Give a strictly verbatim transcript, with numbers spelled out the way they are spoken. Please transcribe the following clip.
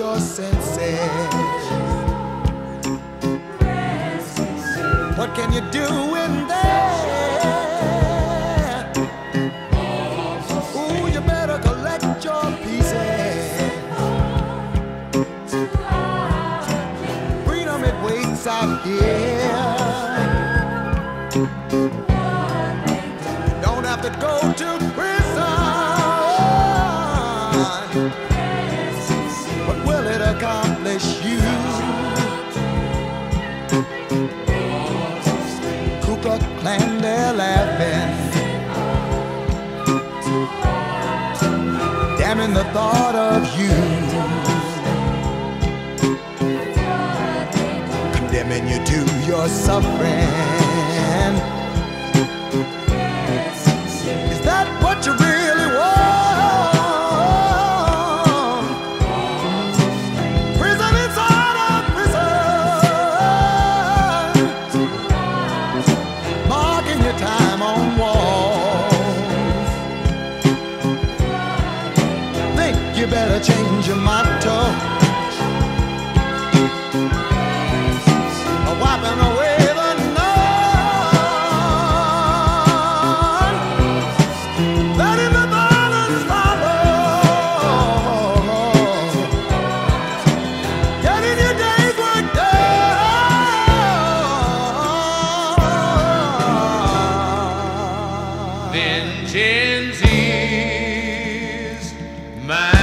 your senses. What can you do in there? Ooh, you better collect your pieces. Freedom, it waits out here. Don't have to go to prison. What will it accomplish you? Ku Klux Klan, they're laughing, damning the thought of you, condemning you to your suffering. Is that what you really want? Prison inside of prison, marking your time on walls. Think you better change your motto, wiping away the none, letting the violence follow, getting your day's work done. Vengeance is mine.